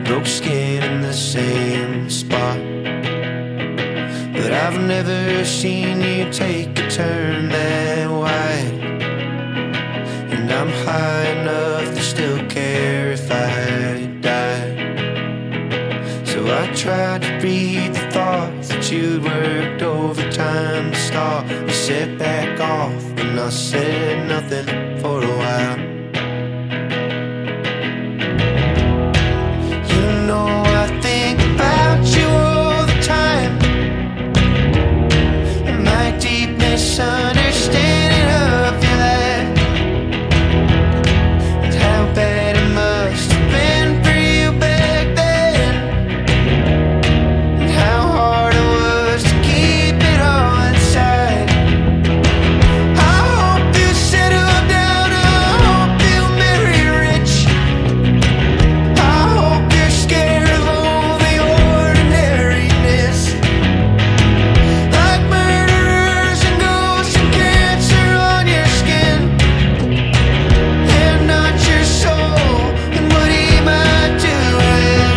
broke skin in the same spot. But I've never seen you take a turn that wide. And I'm high enough to still care if I die. So I tried to read the thoughts that you'd worked overtime to start. You set back off and I said nothing for a while. You know I think about you all the time, and my deep misunderstanding of your life, and how bad it must have been for you back then, and how hard it was to keep it all inside. I hope you settle down, I hope you marry rich. I hope you're scared of all the ordinariness, like murderers and ghosts and cancer on your skin, and not your soul, and what he might do with it.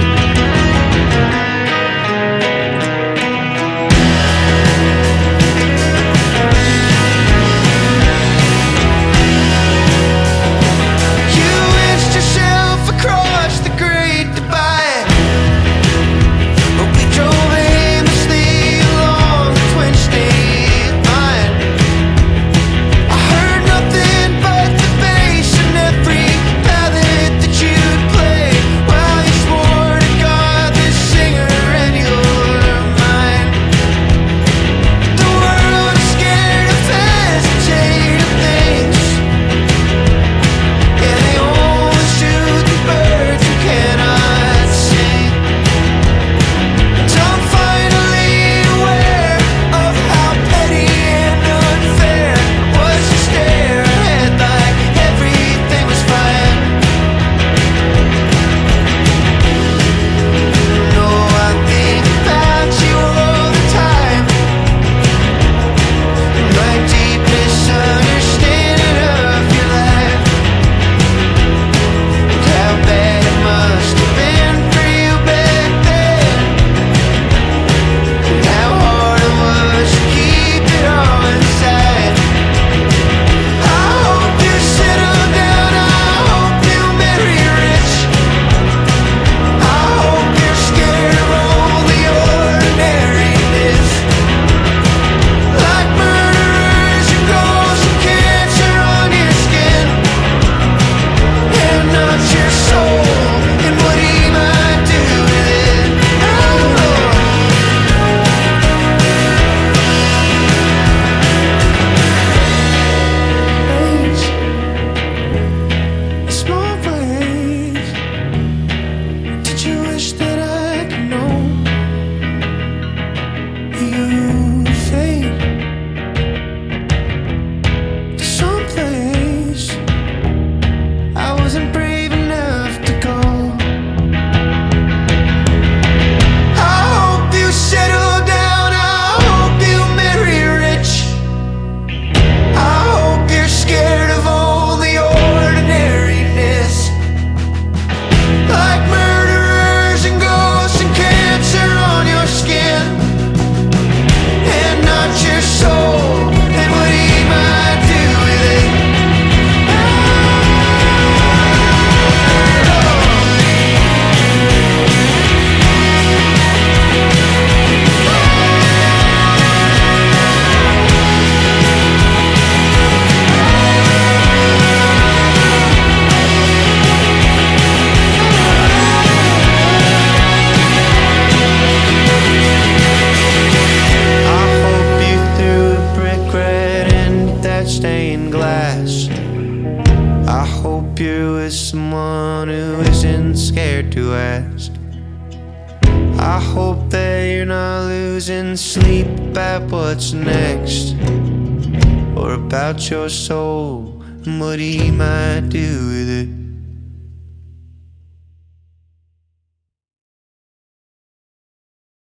You wished yourself across the great divide, but we drove aimlessly along the twin state line. I heard nothing but the bass in every ballad that you'd play, while you swore to God this singer and you're mine. The world is scared of hesitating things, and they only shoot the birds who cannot sing. And I'm finally aware of how petty and unfair it was to stare ahead like everything was fine. No, I think about you all the time, and my deep misunderstanding of your life, and how bad it must have been for you back then, and how hard it was to keep it all inside. I hope you settle down, I hope you marry rich. I hope you're scared of all the ordinariness, like murderers and ghosts and cancer on your skin, and not your soul, and what he might do with it. In small ways, did you wish that I could know you fade to someplace I wasn't brave enough to go? I hope you settle down, I hope you marry rich. I hope you're scared of all the ordinariness, like murderers and ghosts and cancer on your skin, and not your soul, and what he might do with it. I hope you threw a brick right into that stained glass. I hope you're with someone who isn't scared to ask. I hope that you're not losing sleep about what's next, or about your soul and what he might do with it.